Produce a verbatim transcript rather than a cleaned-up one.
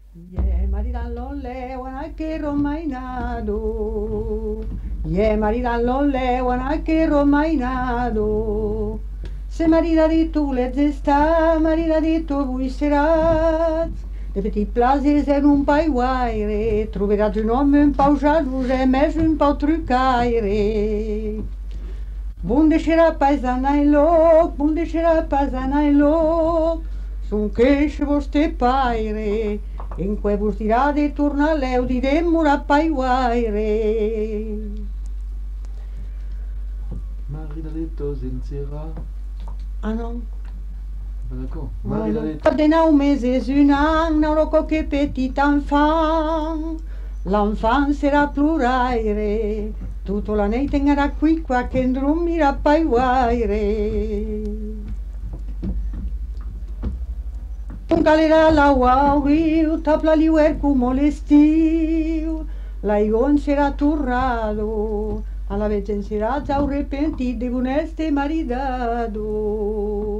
Ye maridan lonle wana que romainado. Ye maridan lonle wana que romainado. Se marida di tu les està, marida di tu avui seràs. De petits plases en un paiguaire, trobaràs un home un pau jalús, e més un pau trucaire. Bon deixarà pas anar enlloc, bon deixarà pas anar enlloc, son queixa vostè paire, en què vos dirà de tornar l'eu, direm mora paiguaire. Maridaletto Zenzera. Ah non? Pas d'accord. Voilà. Maridaletto. De nou mesos, un an, n'aurà qualque petit enfant. L'enfant serà ploraire, tota la nit engarà quiqua que en dormirà paiguaire. Un calerà l'aigua al riu, tapla l'hiverco molt estiu, l'aigua serà torrado, a la vegem serà arrepentit de bon este maridado.